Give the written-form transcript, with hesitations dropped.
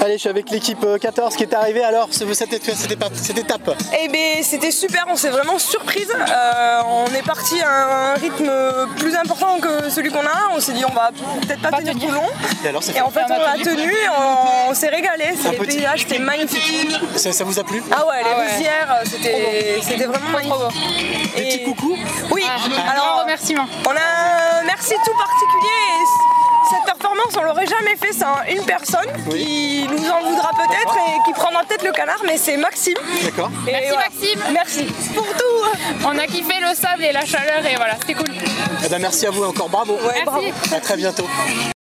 Allez, je suis avec l'équipe 14 qui est arrivée. Alors, cette étape. Eh bien, c'était super, on s'est vraiment surprise. On est parti à un rythme plus important que celui qu'on a. On s'est dit, on va peut-être pas tenir tout le long. Et en fait, on a tenu, on s'est régalé. Les paysages, c'était magnifique. Ça vous a plu? Ah ouais, les rizières, c'était vraiment magnifique. Des petits coucous? Oui, alors, remerciement. On a un merci tout particulier. Cette performance, on l'aurait jamais fait sans une personne qui nous en voudra peut-être et qui prendra peut-être le canard, mais c'est Maxime. D'accord. Merci Maxime. Merci pour tout. On a kiffé le sable et la chaleur et voilà, c'était cool. Eh ben, merci à vous encore, bravo. Ouais, merci. Bravo. À très bientôt.